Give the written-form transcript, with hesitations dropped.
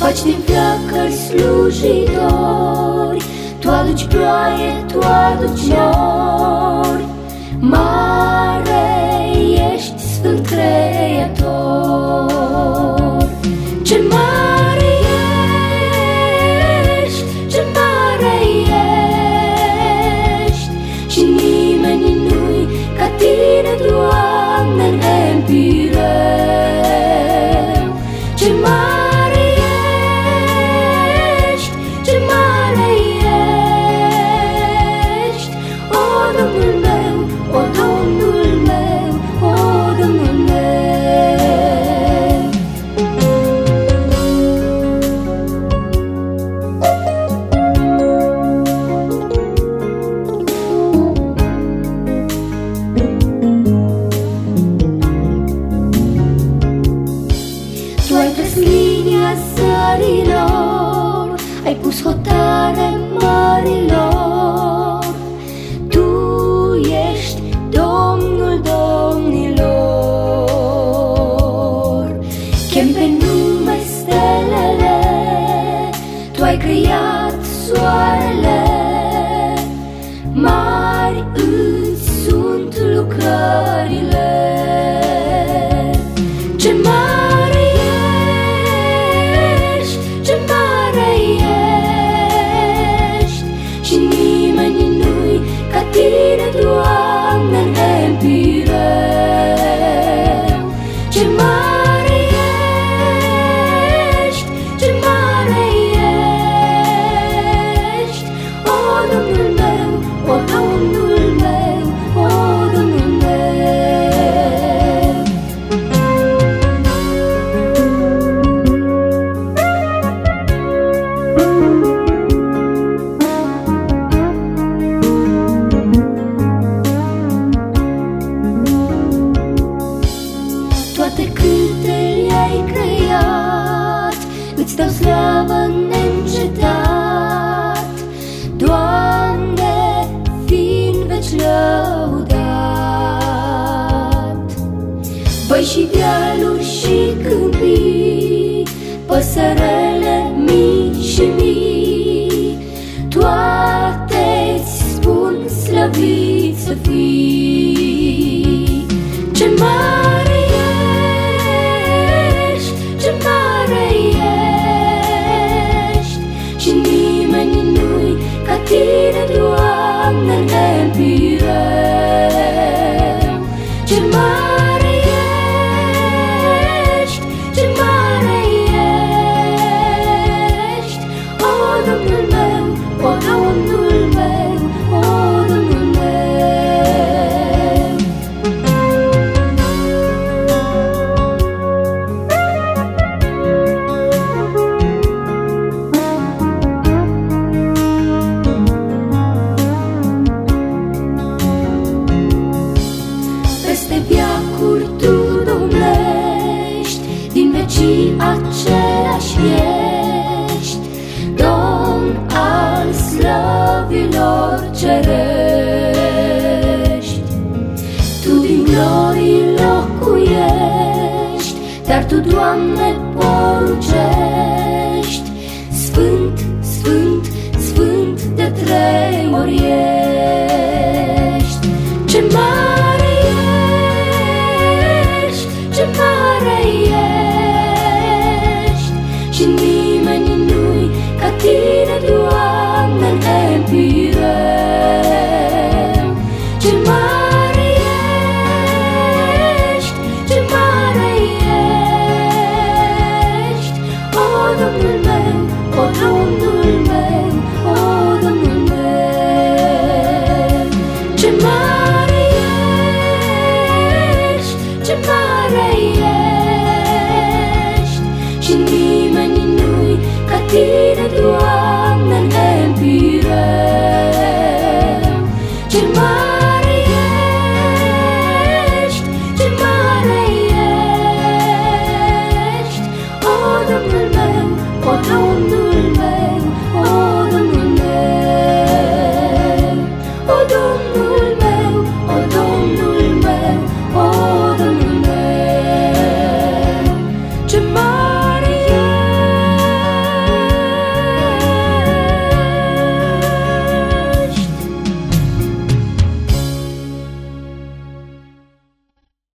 faci din flacări slujitori, tu aduci ploaie, tu aduci nori. Mare ești, Sfânt Creator. Ce mare ești, ce mare ești, și nimeni nu-i ca tine, Doamne, în Empireu. Ce mare ești, ce mare ești, o Domnul meu, o Domnul meu, o Domnul meu. Tu ai tras linia sărilor, ai pus hotare mărilor. Tu ești Domnul domnilor. Chem pe nume stelele, tu ai creat soarele. Mari îți sunt lucrările. Ce mare ești, ce mare ești, și nimeni nu-i ca tine, Doamne, în Empireu. Ce mare ești, ce mare ești, o Domnul meu, o Domnul meu, o Domnul meu. Toate câte le-ai creat, îți dau slavă neîncetat, Doamne, fiind veci lăudat. Băi și dealuri și câmpii, păsărele mici și mii, toate-ți spun slăvit să fii. Ce mare ești, ce mare ești, și nimeni nu-i ca tine, Doamne, în Empireu. Ce mare ești, ce mare ești, o Domnul meu, o Domnul meu, o Domnul meu. Peste veacuri tu domnești, din vecii același ești, Domn al slăvilor cerești. Tu din glorii locuiești, dar tu, Doamne, poruncești. Sfânt, Sfânt, Sfânt, de trei ori ești. Ce mare ești, ce mare ești, și nimeni nu-i ca tine, Doamne, în Empireu. Ce mare ești, ce mare ești, o Domnul meu, o Domnul meu, o Domnul meu. Ce mare ești, ce mare ești, și